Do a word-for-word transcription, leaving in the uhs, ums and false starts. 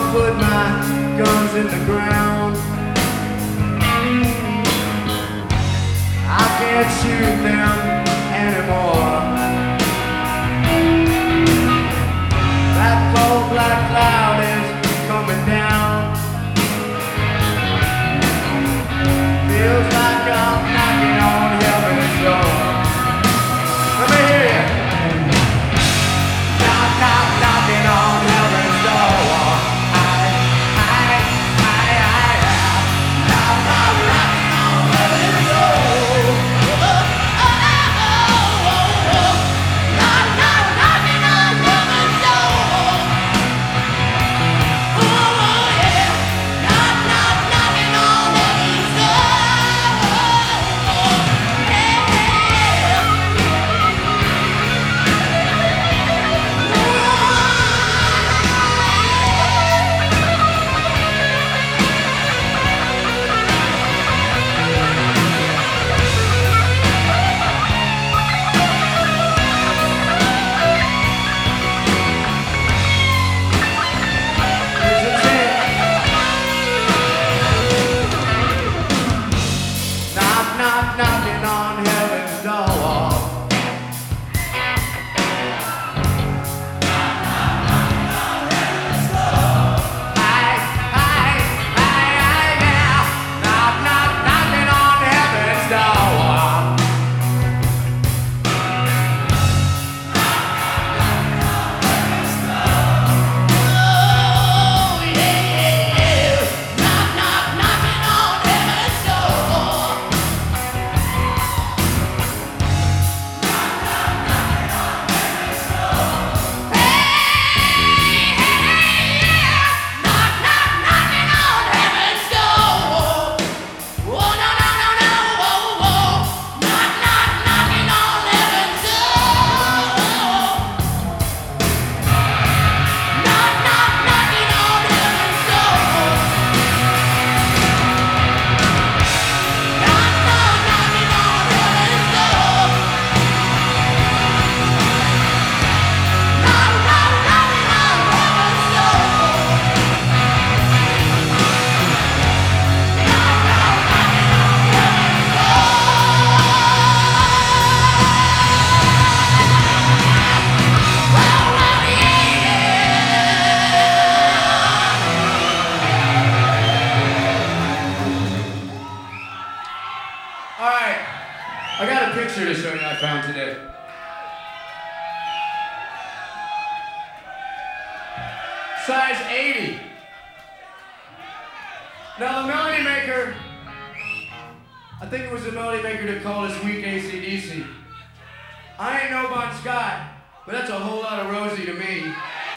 I'll put my guns in the ground. I can't shoot them anymore. That cold black cloud is coming down. Feels like I'm knocking on heaven's door. Let me hear you. Knock, knock, knocking on heaven's door. I, I, I, I, I. Knock, knock, knocking on heaven's door. Oh, oh, oh, oh, oh. Knock, knock, knocking on heaven's door. Oh, oh, yeah. Knock, knock, knocking on heaven's door. Oh, yeah. Knock, knock, knocking on heaven's door. Hi, hi, hi, hi, yeah. Knock, knock, knocking on heaven's door. Oh, yeah, yeah. Knock, knock, knocking on heaven's door. All right, I got a picture to show you I found today. Size eighty. Now the Melody Maker, I think it was the Melody Maker that called us weak A C D C. I ain't no Bon Scott, but that's a whole lot of Rosie to me.